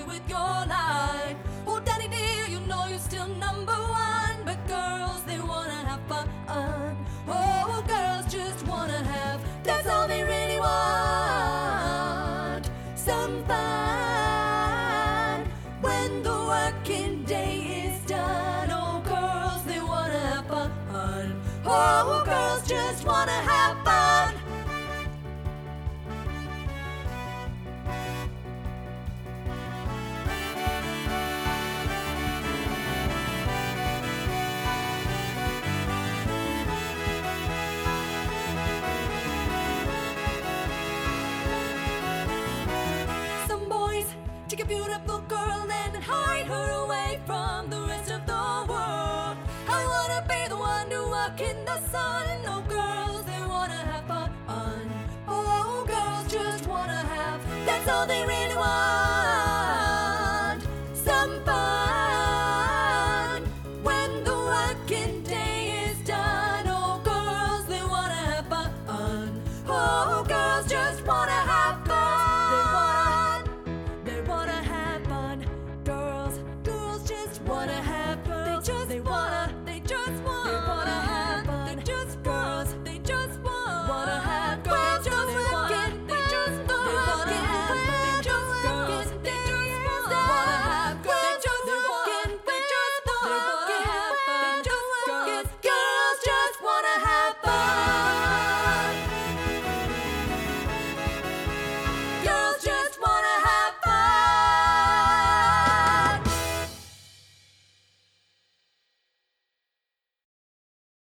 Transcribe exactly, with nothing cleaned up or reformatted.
do with your life. Oh, daddy dear, you know you're still number one, but girls, they wanna have fun. Oh, girls just wanna have, that's all they really want, some fun. When the working day is done, oh, girls, they wanna have fun. Oh, girls just wanna have fun. Some boys take a beautiful girl and hide her away from the rest of the world. I wanna be the one to walk in the sun. Oh, girls, they wanna have fun. Oh, girls just wanna have, that's all they really want.